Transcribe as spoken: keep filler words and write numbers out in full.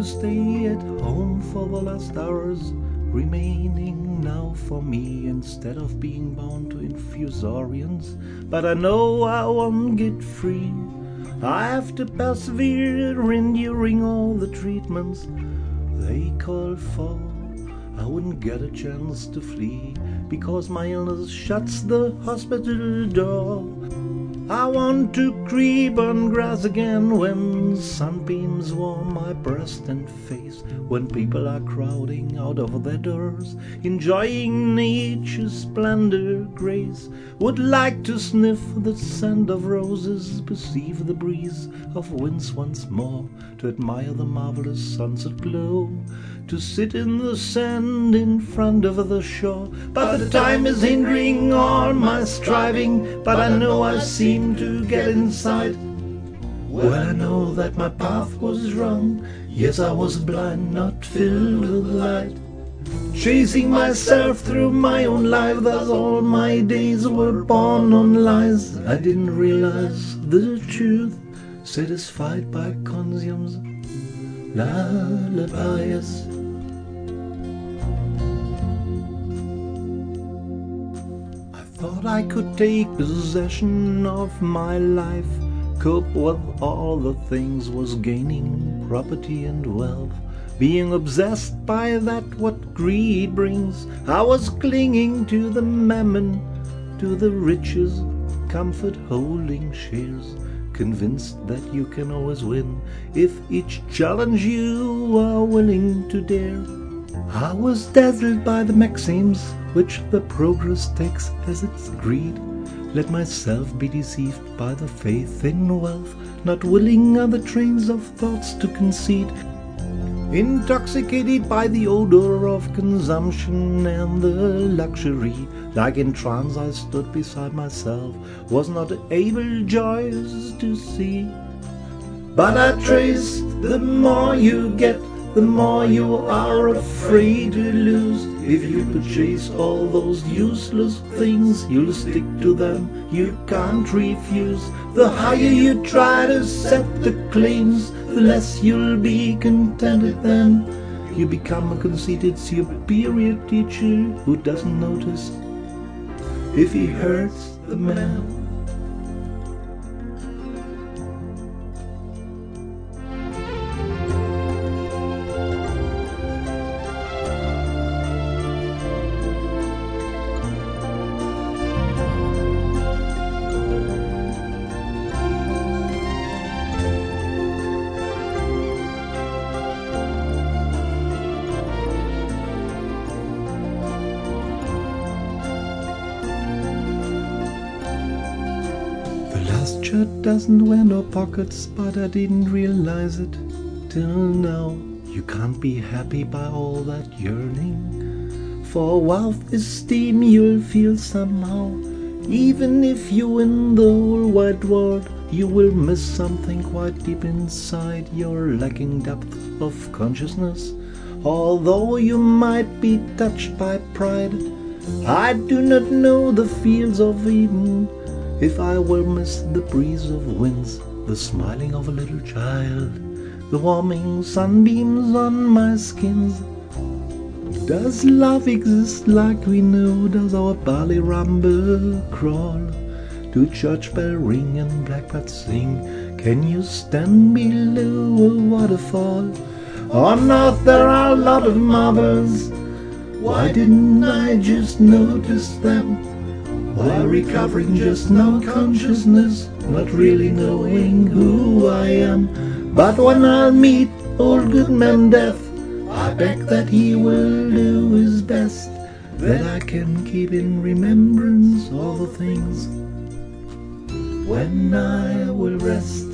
to stay at home for the last hours remaining now for me, instead of being bound to infusorians. But I know I won't get free. I have to persevere enduring all the treatments they call for. I wouldn't get a chance to flee because my illness shuts the hospital door. I want to creep on grass again when sunbeams warm my breast and face, when people are crowding out of their doors, enjoying nature's splendor, grace. Would like to sniff the scent of roses, perceive the breeze of winds once more, to admire the marvelous sunset glow, to sit in the sand in front of the shore. But the time is hindering all my striving, but I know I seem to get inside. Well, I know that my path was wrong. Yes, I was blind, not filled with light, chasing myself through my own life. Thus all my days were born on lies. I didn't realize the truth, satisfied by consumes lullabies. I thought I could take possession of my life, cope with all the things was gaining, property and wealth, being obsessed by that what greed brings. I was clinging to the mammon, to the riches, comfort holding shares, convinced that you can always win if each challenge you are willing to dare. I was dazzled by the maxims which the progress takes as its greed. Let myself be deceived by the faith in wealth, not willing other trains of thoughts to concede. Intoxicated by the odor of consumption and the luxury, like in trance I stood beside myself, was not able joys to see. But I traced, the more you get, the more you are afraid to lose. If you purchase all those useless things, you'll stick to them, you can't refuse. The higher you try to set the claims, the less you'll be contented then. You become a conceited superior teacher who doesn't notice if he hurts the man. Last shirt doesn't wear no pockets, but I didn't realize it till now. You can't be happy by all that yearning for wealth, esteem you'll feel somehow. Even if you win the whole wide world, you will miss something quite deep inside. You're lacking depth of consciousness, although you might be touched by pride. I do not know the fields of Eden if I will miss the breeze of winds, the smiling of a little child, the warming sunbeams on my skins. Does love exist like we know? Does our barley rumble crawl? Do church bell ring and blackbirds sing? Can you stand below a waterfall? On earth there are a lot of marvels. Why didn't I just notice them? While recovering just no consciousness, not really knowing who I am. But when I'll meet old good man Death, I beg that he will do his best, that I can keep in remembrance all the things when I will rest.